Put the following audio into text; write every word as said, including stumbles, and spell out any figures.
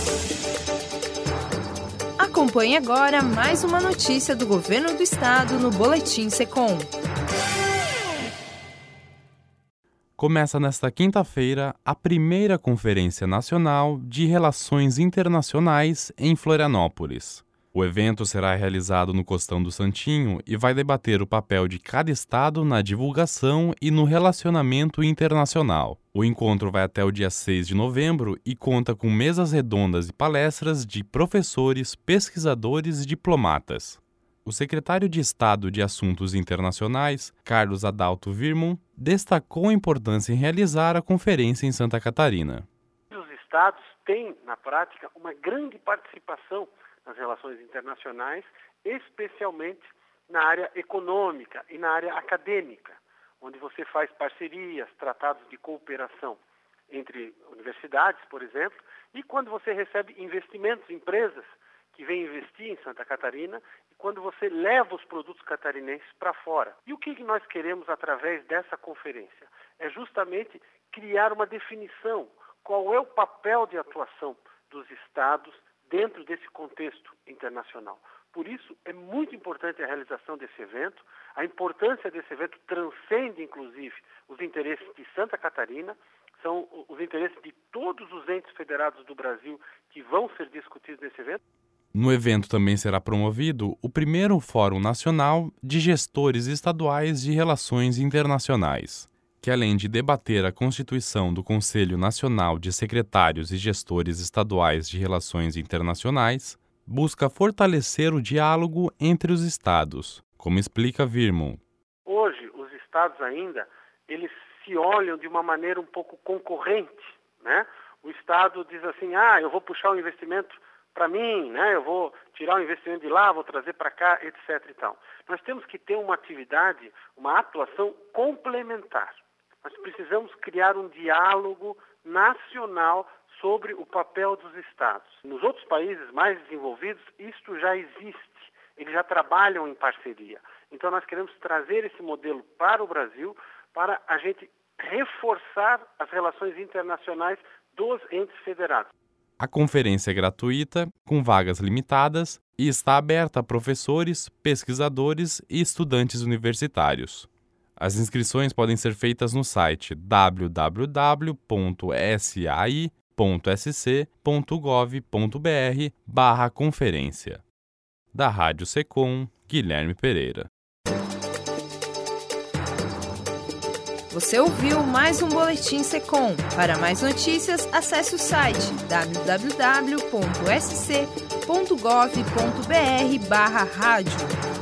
Acompanhe agora mais uma notícia do Governo do Estado no Boletim Secom. Começa nesta quinta-feira a primeira Conferência Nacional de Relações Internacionais em Florianópolis. O evento será realizado no Costão do Santinho e vai debater o papel de cada estado na divulgação e no relacionamento internacional. O encontro vai até o dia seis de novembro e conta com mesas redondas e palestras de professores, pesquisadores e diplomatas. O secretário de Estado de Assuntos Internacionais, Carlos Adalto Virmon, destacou a importância em realizar a conferência em Santa Catarina. Os estados têm, na prática, uma grande participação nas relações internacionais, especialmente na área econômica e na área acadêmica, onde você faz parcerias, tratados de cooperação entre universidades, por exemplo, e quando você recebe investimentos, empresas que vêm investir em Santa Catarina, e quando você leva os produtos catarinenses para fora. E o que nós queremos através dessa conferência? É justamente criar uma definição, qual é o papel de atuação dos estados dentro desse contexto internacional. Por isso, é muito importante a realização desse evento. A importância desse evento transcende, inclusive, os interesses de Santa Catarina, são os interesses de todos os entes federados do Brasil que vão ser discutidos nesse evento. No evento também será promovido o primeiro Fórum Nacional de Gestores Estaduais de Relações Internacionais, que além de debater a constituição do Conselho Nacional de Secretários e Gestores Estaduais de Relações Internacionais, busca fortalecer o diálogo entre os estados, como explica Virmon. Hoje, os estados ainda, eles se olham de uma maneira um pouco concorrente, né? O estado diz assim, ah, eu vou puxar o investimento para mim, né? Eu vou tirar o investimento de lá, vou trazer para cá, etc e tal. Nós temos que ter uma atividade, uma atuação complementar. Nós precisamos criar um diálogo nacional sobre o papel dos estados. Nos outros países mais desenvolvidos, isto já existe. Eles já trabalham em parceria. Então, nós queremos trazer esse modelo para o Brasil para a gente reforçar as relações internacionais dos entes federados. A conferência é gratuita, com vagas limitadas, e está aberta a professores, pesquisadores e estudantes universitários. As inscrições podem ser feitas no site w w w ponto s a i ponto s c ponto gov ponto b r barra conferência. Da Rádio Secom, Guilherme Pereira. Você ouviu mais um Boletim Secom. Para mais notícias, acesse o site w w w ponto s c ponto gov ponto b r barra rádio.